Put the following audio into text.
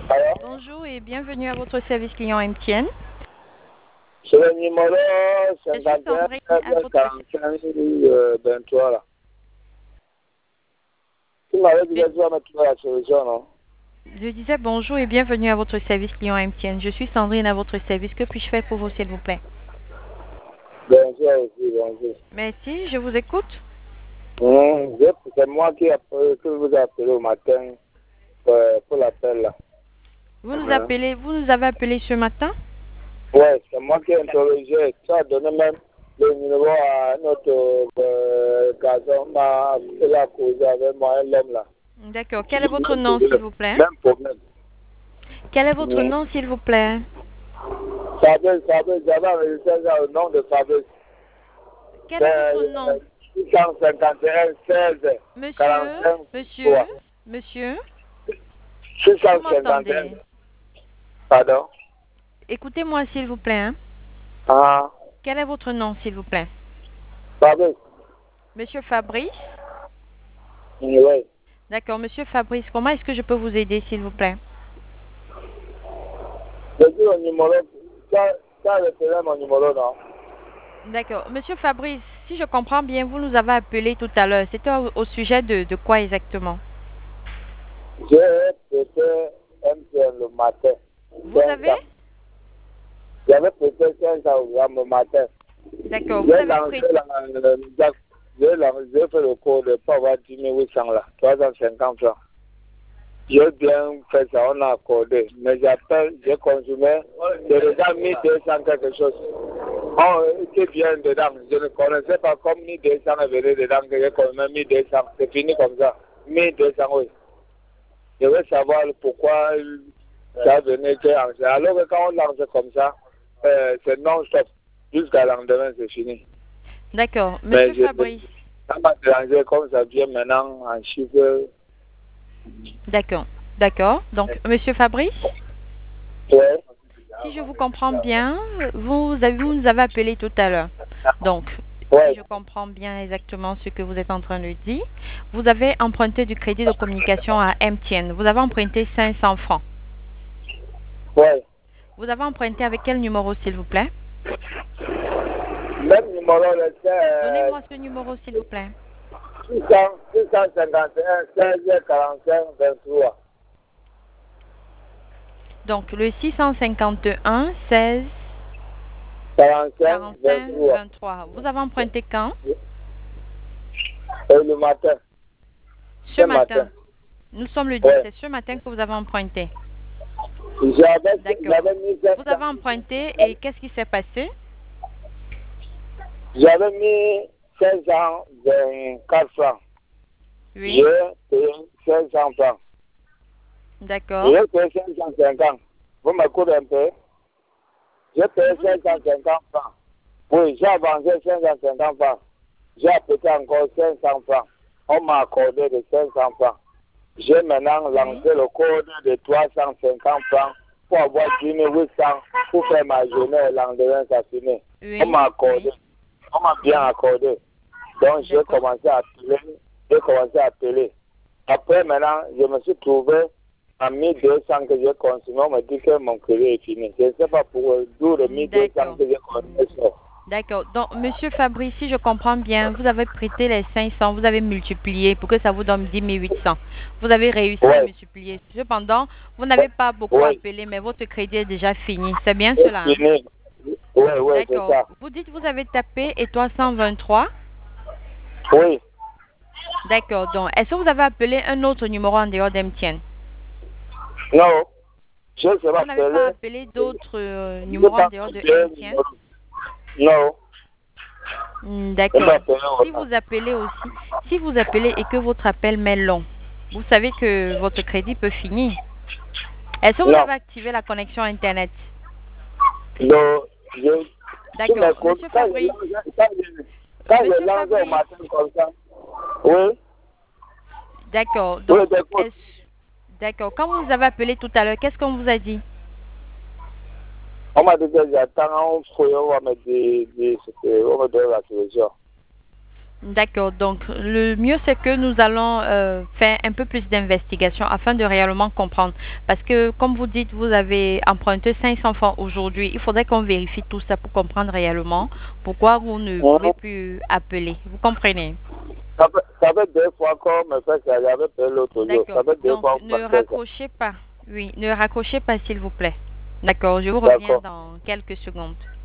Alors, Bonjour et bienvenue à votre service client MTN. c'est le numéro Je suis 51 Sandrine à votre 45 23 là. Tu m'avais dit je, que tu vas me trouver la solution, non? je disais bonjour et bienvenue à votre service client MTN. Je suis Sandrine à votre service. Que puis-je faire pour vous, s'il vous plaît? Bonjour aussi, bonjour. Merci, je vous écoute. C'est moi que vous ai appelé au matin pour l'appel là. Vous nous avez appelé ce matin? Ouais, c'est moi qui ai interrogé. Tu as donné même le numéro à notre garçon, il a causé avec moi, l'homme là. D'accord. Quel est votre nom, s'il vous plaît? Même problème. Quel est votre Mhm. nom, s'il vous plaît? Fabrice, j'avais enregistré ça au nom de Fabrice. Quel est votre C'est nom? 651 16 Monsieur, 45 monsieur, 3. monsieur, vous 651, m'entendez? pardon. Écoutez-moi, s'il vous plaît, hein. Ah, Quel est votre nom, s'il vous plaît? Fabrice, Monsieur Fabrice? oui. D'accord, monsieur Fabrice, comment est-ce que je peux vous aider, s'il vous plaît? Je dis au numéro, ça repéré mon numéro, non? D'accord. Monsieur Fabrice, si je comprends bien, vous nous avez appelé tout à l'heure. C'était au sujet de quoi exactement? J'ai prêté MTN le matin, Vous 15 avez? ans. J'avais prêté 15 ans le matin. D'accord. Vous J'ai avez lancé prêté. j'ai fait le cours de pas avoir 10 800 là, 350 francs. J'ai bien fait ça, on a accordé. Mais j'appelle, j'ai consommé, j'ai déjà 1200 quelque chose. Oh, c'est bien dedans. Je ne connaissais pas comme 1200 est venu dedans, que j'ai consommé 1200. C'est fini comme ça. 1200, oui. Je veux savoir pourquoi ça venait que alors que quand on lance comme ça, c'est non-stop. Jusqu'à lendemain, c'est fini. D'accord. Mais Monsieur Fabrice. ça m'a dérangé comme ça vient maintenant en chiffre. D'accord. D'accord. Donc, monsieur Fabrice, Ouais. si je vous comprends bien, vous nous avez appelé tout à l'heure. Donc, si Ouais. je comprends bien exactement ce que vous êtes en train de dire, vous avez emprunté du crédit de communication à MTN. Vous avez emprunté 500 francs. Ouais. Vous avez emprunté avec quel numéro, s'il vous plaît? Même numéro, c'est Donnez-moi ce numéro, s'il vous plaît. 651 16 45 23. Donc, le 651 16 45 45 23. 23. Vous avez emprunté quand? Et le matin. Ce Ce matin. matin. Nous sommes le 10. Ouais. C'est ce matin que vous avez emprunté. D'accord. J'avais mis 500. Vous avez emprunté et qu'est-ce qui s'est passé? J'avais mis 524 francs. Oui. J'ai payé 500 francs. D'accord. J'ai payé 550. Vous m'écoutez un peu? J'ai Je payé vous écoute. 550 francs. Oui, j'ai avancé 550 francs. J'ai appliqué encore 500 francs. On m'a accordé de 500 francs. J'ai maintenant Oui. lancé le code de 350 francs pour avoir 10 800 pour faire ma journée et le lendemain, ça finit. On Oui. m'a accordé. Oui. On m'a bien Oui. accordé. Donc, j'ai D'accord. commencé à appeler. J'ai commencé à appeler. Après, maintenant, je me suis trouvé à 1200 que j'ai consommé. On m'a dit que mon crédit est fini. Je ne sais pas pour d'où le 1200 D'accord. que j'ai consommé sort. D'accord. Donc, monsieur Fabrice, si je comprends bien, vous avez prêté les 500, vous avez multiplié pour que ça vous donne 10 800. Vous avez réussi à Oui, multiplier. Cependant, vous n'avez pas beaucoup oui, appelé, mais votre crédit est déjà fini. C'est bien c'est cela, hein? fini. Oui, oui, c'est D'accord. ça. Vous dites que vous avez tapé étoile 123. Oui, D'accord. Donc, est-ce que vous avez appelé un autre numéro en dehors d'MTN? non, je ne sais pas Vous n'avez pas appeler. appelé d'autres Je ne sais numéros en pas dehors de appeler. MTN? Non, je ne sais pas D'accord. appeler Si autant. vous appelez aussi, si vous appelez et que votre appel met long, vous savez que votre crédit peut finir. Est-ce que vous Non, avez activé la connexion Internet? non, tu D'accord. m'écoutes. Monsieur Fabrice, Quand je Monsieur lance au Fabrice, matin comme ça, oui, d'accord. oui, Donc, j'écoute. d'accord. Quand vous nous avez appelé tout à l'heure, qu'est-ce qu'on vous a dit? On m'a dit que j'attends, on va me dire, on me donne la solution. D'accord, donc le mieux c'est que nous allons faire un peu plus d'investigation afin de réellement comprendre. Parce que comme vous dites, vous avez emprunté 500 francs aujourd'hui. Il faudrait qu'on vérifie tout ça pour comprendre réellement pourquoi vous ne pouvez Hein? plus appeler. Vous comprenez? Ça fait 2 fois qu'on me fait ça. J'avais payé l'autre jour. D'accord, Ça fait deux donc fois qu'on me ne fait ça. raccrochez pas. Oui, ne raccrochez pas s'il vous plaît. D'accord, je vous reviens D'accord. dans quelques secondes.